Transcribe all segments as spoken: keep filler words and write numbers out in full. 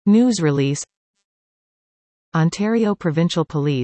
News release. Ontario Provincial Police.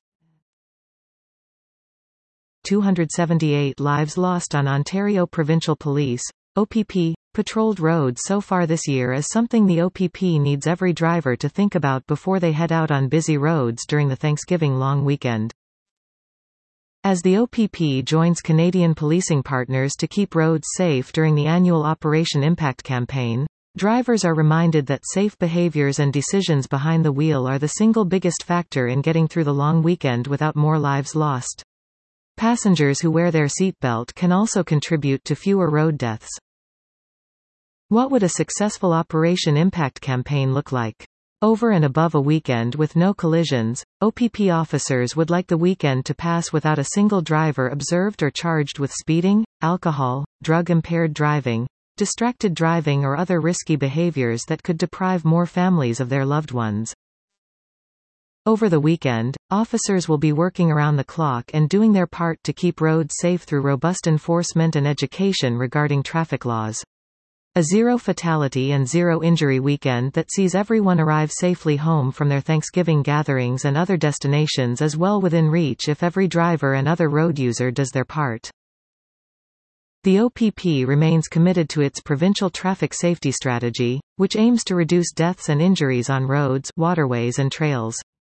two hundred seventy-eight lives lost on Ontario Provincial Police, O P P, patrolled roads so far this year is something the O P P needs every driver to think about before they head out on busy roads during the Thanksgiving long weekend. As the O P P joins Canadian policing partners to keep roads safe during the annual Operation Impact campaign, drivers are reminded that safe behaviors and decisions behind the wheel are the single biggest factor in getting through the long weekend without more lives lost. Passengers who wear their seatbelt can also contribute to fewer road deaths. What would a successful Operation Impact campaign look like? Over and above a weekend with no collisions, O P P officers would like the weekend to pass without a single driver observed or charged with speeding, alcohol, drug-impaired driving, distracted driving or other risky behaviors that could deprive more families of their loved ones. Over the weekend, officers will be working around the clock and doing their part to keep roads safe through robust enforcement and education regarding traffic laws. A zero fatality and zero injury weekend that sees everyone arrive safely home from their Thanksgiving gatherings and other destinations is well within reach if every driver and other road user does their part. The O P P remains committed to its provincial traffic safety strategy, which aims to reduce deaths and injuries on roads, waterways and trails.